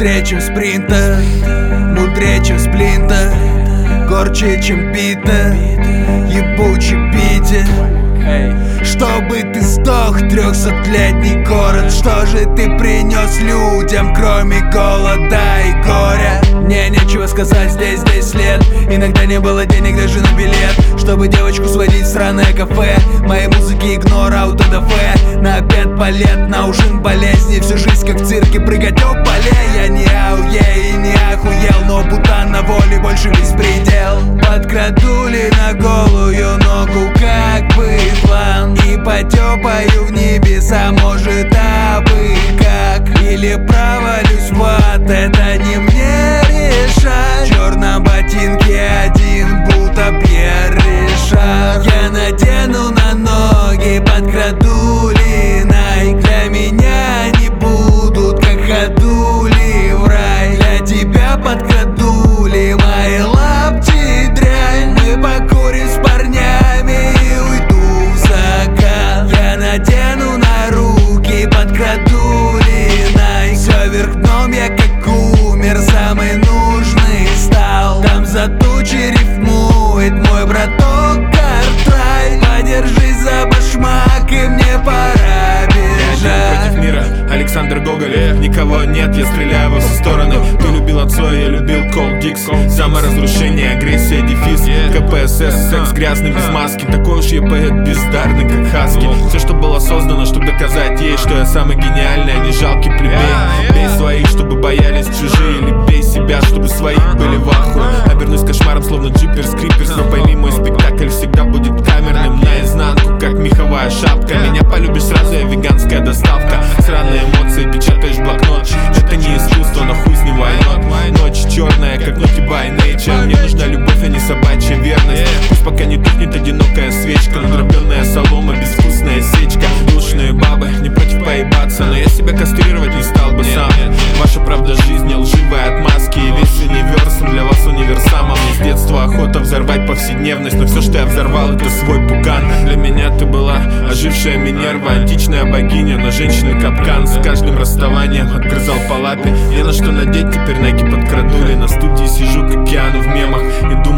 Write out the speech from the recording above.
Быстрее, чем спринтер, мудрее, чем сплинтер, горче, чем пита, ебучий Питер. Чтобы ты сдох, 300-летний город. Что же ты принес людям, кроме голода и горя? Мне нечего сказать, здесь 10 лет. Иногда не было денег даже на билет, чтобы девочку сводить в сраное кафе. Моей музыки игнор, аутодафе. На обед балет, на ужин болезни. Всю жизнь как в цирке, прыгать об поле. Я не ауе и не охуел, но Бутан на воле, больше беспредел. Подкрадули на голую ногу, как бы план. И потёпаю в небеса, может, абы как. Или провалюсь в ад, это не мне решать. В чёрном ботинке один, будто Пьер Ришар. Я надену на ноги подкрадули Найк. Для меня они будут как ходули в рай. Для тебя подкрадули мои лапти дрянь. Мы покурим с парнями и уйду в закат. Я надену на руки подкрадули Найк. Всё вверх дном, я как умер, самый нужный стал. Там за тучи рифмует мой браток Картрай. Подержись за башмак, и мне пора бежать. Против мира, Александр Гоголь. Никого нет, я стреляю во все стороны. Ты любил отцов, я любил Cold Dix. Саморазрушение, агрессия, дефис, КПСС, секс грязный, без маски. Такой уж я поэт бездарный, как Хаски. Все, что было создано, чтобы доказать ей, что я самый гениальный, а не жалкий плебей. Бей своих, чтобы боялись чужие, или бей себя, чтобы свои были в ахуе. Обернусь кошмаром, словно джиперс, криперс. Но пойми, мой спектакль всегда будет камерным, наизнанку, как меховая шапка. Меня полюбишь сразу, я веганская доставка. Сраные эмоции печатаешь в блокнот. Это не искусство, но хуй с ним войнет. Ночь черная, как ноги by nature. Мне нужна любовь, а не собачья верность. Пусть пока не тухнет одинокая свечка, надробленная солома, безвкусная сечка. Душные бабы, не против поебаться, но я себя кастрировать не стал бы сам. Ваша правда жизни, лживая отмазки. И весь универсум для вас универсамом. Мне с детства охота взорвать повседневность, но все, что я взорвал, это свой пукан. Для меня ты была ожившая Минерва, античная богиня, но женщины капкан. С каждым расставанием отгрызал по лапе. Не на что надеть, теперь найки подкрадули. На студии сижу, как Киану в мемах, и думаю,